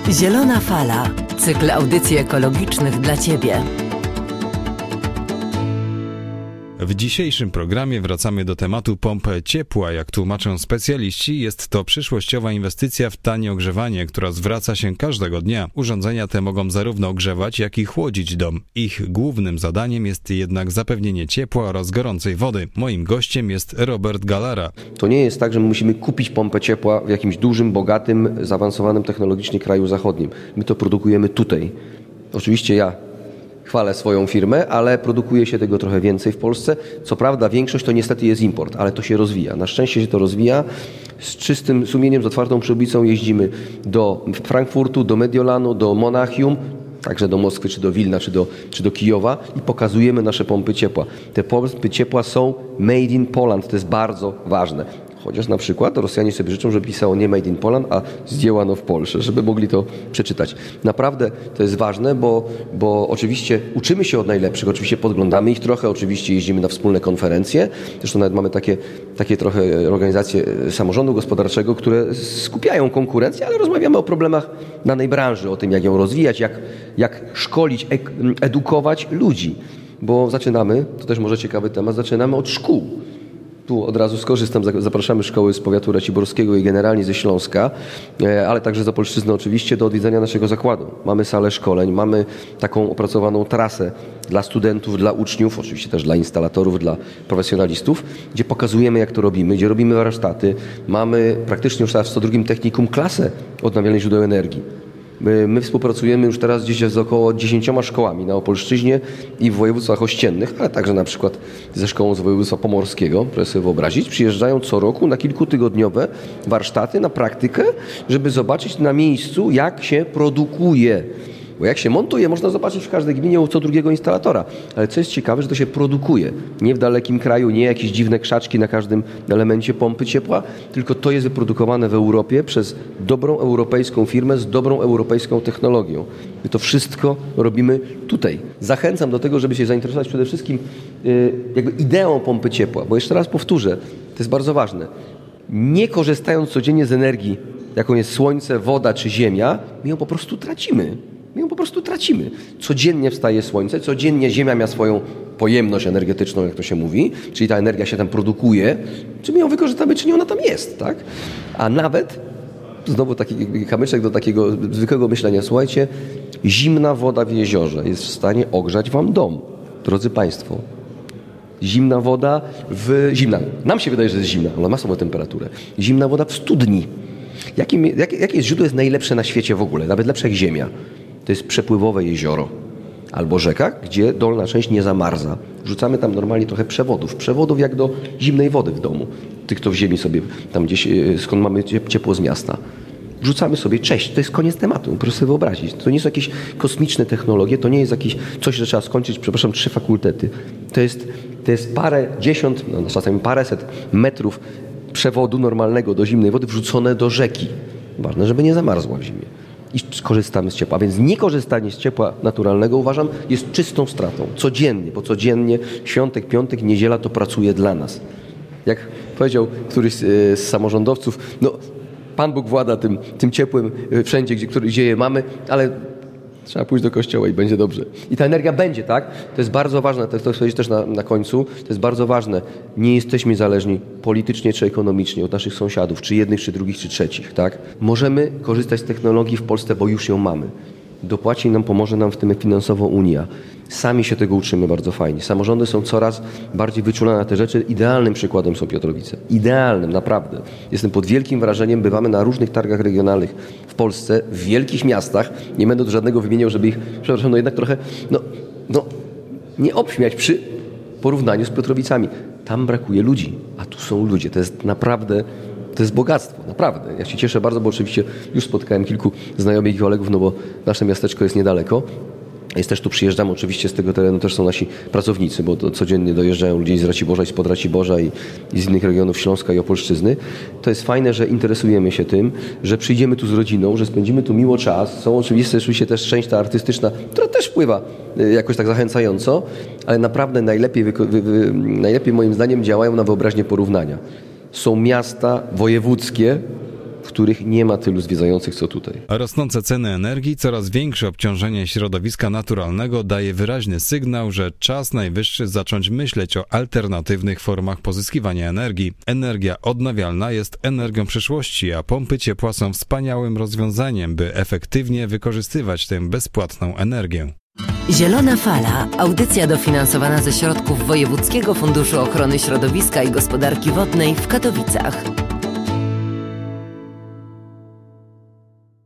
Zielona Fala. Cykl audycji ekologicznych dla Ciebie. W dzisiejszym programie wracamy do tematu pomp ciepła. Jak tłumaczą specjaliści, jest to przyszłościowa inwestycja w tanie ogrzewanie, która zwraca się każdego dnia. Urządzenia te mogą zarówno ogrzewać, jak i chłodzić dom. Ich głównym zadaniem jest jednak zapewnienie ciepła oraz gorącej wody. Moim gościem jest Robert Galara. To nie jest tak, że my musimy kupić pompę ciepła w jakimś dużym, bogatym, zaawansowanym technologicznie kraju zachodnim. My to produkujemy tutaj. Oczywiście ja chwalę swoją firmę, ale produkuje się tego trochę więcej w Polsce. Co prawda większość to niestety jest import, ale to się rozwija. Na szczęście się to rozwija. Z czystym sumieniem, z otwartą przyłbicą jeździmy do Frankfurtu, do Mediolanu, do Monachium, także do Moskwy, czy do Wilna, czy do Kijowa i pokazujemy nasze pompy ciepła. Te pompy ciepła są made in Poland. To jest bardzo ważne. Chociaż na przykład Rosjanie sobie życzą, żeby pisało nie made in Poland, a zdziełano w Polsce, żeby mogli to przeczytać. Naprawdę to jest ważne, bo oczywiście uczymy się od najlepszych, oczywiście podglądamy ich trochę, oczywiście jeździmy na wspólne konferencje. Zresztą nawet mamy takie trochę organizacje samorządu gospodarczego, które skupiają konkurencję, ale rozmawiamy o problemach danej branży, o tym, jak ją rozwijać, jak szkolić, edukować ludzi. Bo zaczynamy, to też może ciekawy temat, zaczynamy od szkół. Tu od razu skorzystam, zapraszamy szkoły z powiatu raciborskiego i generalnie ze Śląska, ale także z Opolszczyzny oczywiście do odwiedzenia naszego zakładu. Mamy salę szkoleń, mamy taką opracowaną trasę dla studentów, dla uczniów, oczywiście też dla instalatorów, dla profesjonalistów, gdzie pokazujemy, jak to robimy, gdzie robimy warsztaty. Mamy praktycznie już teraz w 102 technikum klasę odnawialnych źródeł energii. My współpracujemy już teraz gdzieś z około 10 szkołami na Opolszczyźnie i w województwach ościennych, ale także na przykład ze szkołą z województwa pomorskiego, proszę sobie wyobrazić. Przyjeżdżają co roku na kilkutygodniowe warsztaty, na praktykę, żeby zobaczyć na miejscu, jak się produkuje. Bo jak się montuje, można zobaczyć w każdej gminie u co drugiego instalatora. Ale co jest ciekawe, że to się produkuje. Nie w dalekim kraju, nie jakieś dziwne krzaczki na każdym elemencie pompy ciepła, tylko to jest wyprodukowane w Europie przez dobrą europejską firmę z dobrą europejską technologią. I to wszystko robimy tutaj. Zachęcam do tego, żeby się zainteresować przede wszystkim jakby ideą pompy ciepła. Bo jeszcze raz powtórzę, to jest bardzo ważne. Nie korzystając codziennie z energii, jaką jest słońce, woda czy ziemia, my ją po prostu tracimy. Codziennie wstaje słońce, codziennie Ziemia ma swoją pojemność energetyczną, jak to się mówi, czyli ta energia się tam produkuje, czy my ją wykorzystamy, czy nie, ona tam jest, tak? A nawet, znowu taki kamyczek do takiego zwykłego myślenia, słuchajcie, zimna woda w jeziorze jest w stanie ogrzać wam dom, drodzy Państwo. Zimna woda nam się wydaje, że jest zimna, ona ma samą temperaturę. Zimna woda w studni. Jakie źródło jest najlepsze na świecie w ogóle, nawet lepsze jak Ziemia? To jest przepływowe jezioro albo rzeka, gdzie dolna część nie zamarza. Wrzucamy tam normalnie trochę przewodów jak do zimnej wody w domu. Tych, kto w ziemi sobie, tam gdzieś, skąd mamy ciepło z miasta. Wrzucamy sobie, to jest koniec tematu, proszę sobie wyobrazić. To nie są jakieś kosmiczne technologie, to nie jest jakieś coś, że trzeba skończyć, 3 fakultety. To jest parędziesiąt, czasami paręset metrów przewodu normalnego do zimnej wody wrzucone do rzeki. Ważne, żeby nie zamarzła w zimie. I korzystamy z ciepła. A więc niekorzystanie z ciepła naturalnego, uważam, jest czystą stratą. Codziennie, bo codziennie świątek, piątek, niedziela to pracuje dla nas. Jak powiedział któryś z samorządowców, Pan Bóg włada tym ciepłem wszędzie, gdzie je mamy, ale trzeba pójść do kościoła i będzie dobrze. I ta energia będzie, tak? To jest bardzo ważne, to chcę powiedzieć też na końcu, to jest bardzo ważne. Nie jesteśmy zależni politycznie czy ekonomicznie od naszych sąsiadów, czy jednych, czy drugich, czy trzecich, tak? Możemy korzystać z technologii w Polsce, bo już ją mamy. Dopłaci nam, pomoże nam w tym finansowo Unia. Sami się tego uczymy bardzo fajnie. Samorządy są coraz bardziej wyczulone na te rzeczy. Idealnym przykładem są Piotrowice. Idealnym, naprawdę. Jestem pod wielkim wrażeniem. Bywamy na różnych targach regionalnych w Polsce, w wielkich miastach. Nie będę do żadnego wymieniał, żeby ich, przepraszam, jednak trochę, nie obśmiać przy porównaniu z Piotrowicami. Tam brakuje ludzi, a tu są ludzie. To jest naprawdę... To jest bogactwo, naprawdę. Ja się cieszę bardzo, bo oczywiście już spotkałem kilku znajomych i kolegów, bo nasze miasteczko jest niedaleko. Jest też tu przyjeżdżamy, oczywiście z tego terenu też są nasi pracownicy, bo to codziennie dojeżdżają ludzie z Raciborza i spod Raciborza i z innych regionów Śląska i Opolszczyzny. To jest fajne, że interesujemy się tym, że przyjdziemy tu z rodziną, że spędzimy tu miło czas. Są oczywiście też część ta artystyczna, która też wpływa jakoś tak zachęcająco, ale naprawdę najlepiej moim zdaniem działają na wyobraźnię porównania. Są miasta wojewódzkie, w których nie ma tylu zwiedzających co tutaj. A rosnące ceny energii, coraz większe obciążenie środowiska naturalnego daje wyraźny sygnał, że czas najwyższy zacząć myśleć o alternatywnych formach pozyskiwania energii. Energia odnawialna jest energią przyszłości, a pompy ciepła są wspaniałym rozwiązaniem, by efektywnie wykorzystywać tę bezpłatną energię. Zielona Fala, audycja dofinansowana ze środków Wojewódzkiego Funduszu Ochrony Środowiska i Gospodarki Wodnej w Katowicach.